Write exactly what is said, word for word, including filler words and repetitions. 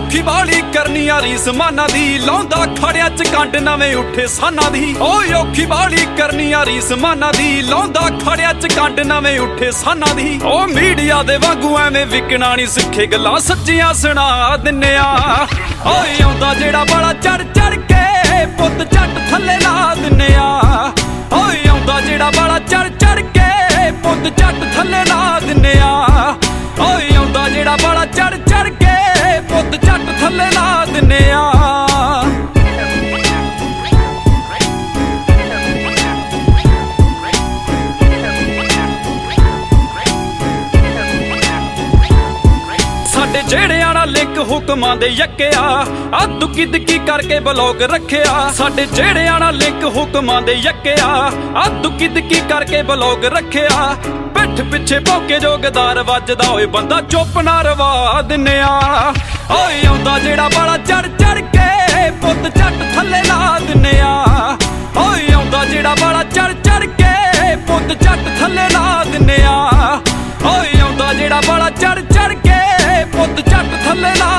ਔਖੀ ਬਾਲੀ ਕਰਨੀ ਆ ਰੀਸ ਮਾਨਾ ਦੀ, ਲਾਉਂਦਾ ਖੜਿਆਂ ਚ ਕੰਡ ਨਵੇਂ ਉੱਠੇ ਸਾਨਾਂ ਦੀ। ਓਏ ਔਖੀ ਬਾਲੀ ਕਰਨੀ ਆ ਰੀਸ ਮਾਨਾ ਦੀ, ਲਾਉਂਦਾ ਖੜਿਆਂ ਚ ਕੰਡ ਨਵੇਂ ਉੱਠੇ ਸਾਨਾਂ ਦੀ। ਓ ਮੀਡੀਆ ਦੇ ਵਾਂਗੂ ਐਵੇਂ ਵਿਕਣਾ ਨਹੀਂ ਸਿੱਖੇ, ਗੱਲਾਂ ਸੱਚੀਆਂ ਸੁਣਾ ਦਿੰਨੇ ਆ। ਓਏ ਆਉਂਦਾ ਜਿਹੜਾ ਬਾਲਾ ਚੜ ਚੜ ਕੇ ਪੁੱਤ ਝੱਟ ਥੱਲੇ ਲਾ ਦਿੰਨੇ ਆ। ਓਏ ਆਉਂਦਾ ਜਿਹੜਾ ਬਾਲਾ ਚੜ ਚੜ ਕੇ ਪੁੱਤ ਝੱਟ ਥੱਲੇ ਲਾ ਦਿੰਨੇ ਆ। ਓਏ ਆਉਂਦਾ ਜਿਹੜਾ ਬਾਲਾ ਚੜ ਚੜ ਕੇ ਪੁੱਤ ਝੱਟ ਥੱਲੇ ਲਾ ਦਿੰਨੇ ਆ। ਸਾਡੇ ਜਿਹੜਿਆਂ ਨਾਲ ਲਿੰਕ ਹੁਕਮਾਂ ਦੇ ਯੱਕਿਆ, ਆ ਦੁੱਕੀ ਦਿੱਕੀ ਕਰਕੇ ਬਲੌਗ ਰੱਖਿਆ। ਸਾਡੇ ਜਿਹੜਿਆਂ ਨਾਲ ਲਿੰਕ ਹੁਕਮਾਂ ਦੇ ਯੱਕਿਆ, ਆ ਦੁੱਕੀ ਦਿੱਕੀ ਕਰਕੇ ਬਲੌਗ ਰੱਖਿਆ। ਪਿੱਠ ਪਿੱਛੇ ਭੌਂਕੇ ਜੋਗਦਾਰ ਵੱਜਦਾ, ਓਏ ਬੰਦਾ ਚੁੱਪ ਨਾ ਰਵਾ ਦਿੰਨੇ ਆ। ਓਏ ਆਉਂਦਾ ਜਿਹੜਾ ਬਾਲਾ ਚੜ ਚੜ ਕੇ ਪੁੱਤ ਝੱਟ ਥੱਲੇ ਲਾ ਦਿੰਨੇ ਆ। ਓਏ ਆਉਂਦਾ ਜਿਹੜਾ ਬਾਲਾ ਚੜ ਚੜ ਕੇ ਪੁੱਤ ਝੱਟ ਥੱਲੇ ਲਾ ਦਿੰਨੇ ਆ। ਓਏ ਆਉਂਦਾ ਜਿਹੜਾ ਬਾਲਾ ਚੜ ਚੜ ਕੇ ਪੁੱਤ ਝੱਟ ਥੱਲੇ ਲਾ